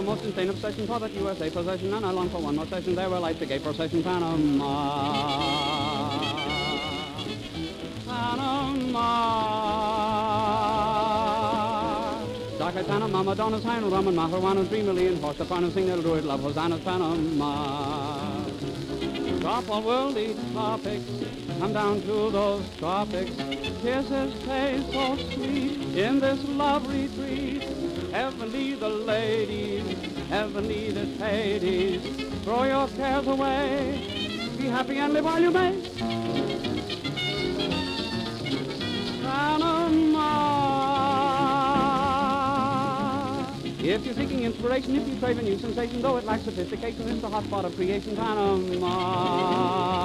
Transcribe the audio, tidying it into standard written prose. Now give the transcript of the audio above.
most insane obsession for that USA possession, and I long for one more session there where lights a gay procession. Panama, Panama. Dark Panama, Madonna's Heinl, Raman, Maharuana, 3 million horse, the final signal, druid, love, Hosanna's Panama. Drop all worldly topics, come down to those tropics. Kisses taste so sweet in this love retreat. Heavenly the ladies, heavenly the Hades. Throw your cares away, be happy and live while you may. Panama. If you're seeking inspiration, if you crave a new sensation, though it lacks sophistication, it's the hot spot of creation. Panama.